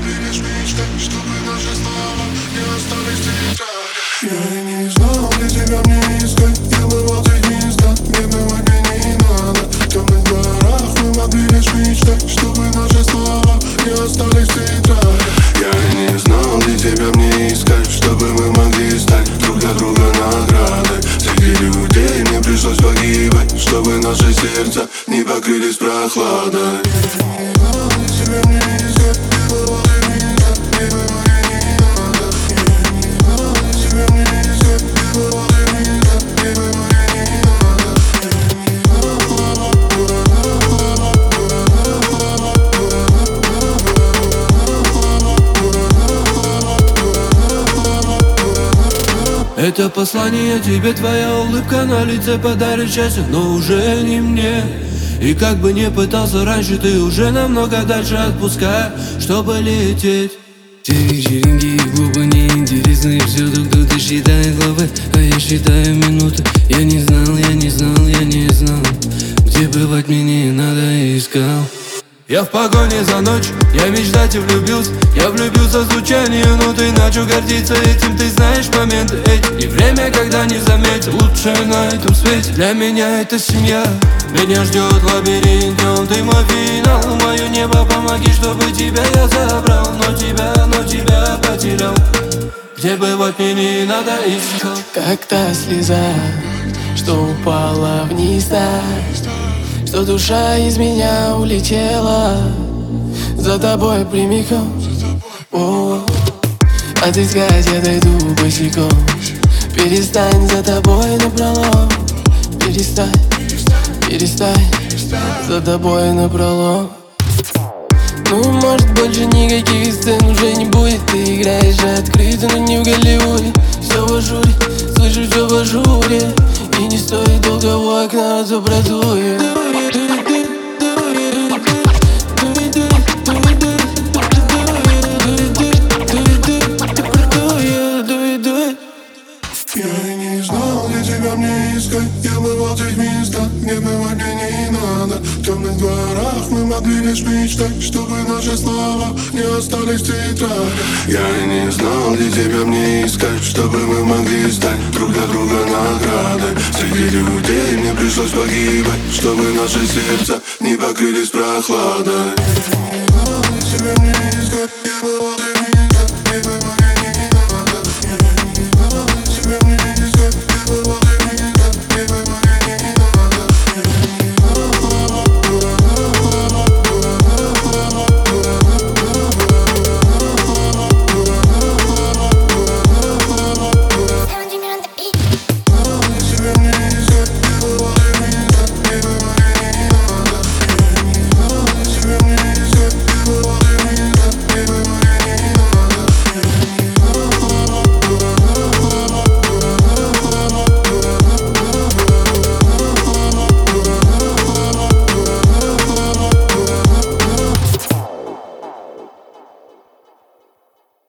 могли лишь мечтать, чтобы наши слова не остались в тетрадях. Я и не знал, где тебя мне искать. Я бывал в тех местах, где бывать мне не надо. В темных дворах мы могли лишь мечтать, чтобы наши слова не остались в тетрадях. Я и не знал, где тебя мне искать, чтобы мы могли стать друг для друга наградой. Среди людей мне пришлось погибать, чтобы наши сердца не покрылись прохладой. Это послание тебе, твоя улыбка на лице подарит счастье, но уже не мне. И как бы не пытался раньше, ты уже намного дальше отпускай, чтобы лететь. Все вечеринки и клубы неинтересны, всюду кто-то считает главы, а я считаю минуты. Я не знал, где бывать мне не надо, я искал. Я в погоне за ночь, я мечтать и влюбился. Я влюбился в звучание, но ты начал гордиться этим. Ты знаешь моменты эти, и время, когда не заметил. Лучшее на этом свете для меня это семья. Меня ждет лабиринт, днем ты мой финал. Мое небо, помоги, чтобы тебя я забрал. Но тебя потерял. Где бывать мне не надо, искал. Как та слеза, что упала вниз так, что душа из меня улетела за тобой прямиком. Отыскать я дойду босиком. Перестань, за тобой напролом. Перестань за тобой напролом. Ну, может, больше никаких сцен уже не будет. Ты играешь открыто, но не в Голливуде. Все в ажуре, слышу все в ажуре. И не стоит долго у окна, то продует. Я и не знал, где тебя мне искать. Я бывал в тех местах, где бывать мне не надо. В темных дворах мы могли лишь мечтать, чтобы наши слова не остались в тетрадях. Я и не знал, где тебя мне искать, чтобы мы могли стать друг для друга наградой. Среди людей мне пришлось погибать, чтобы наши сердца не покрылись прохладой. Я и не знал, где тебя мне искать.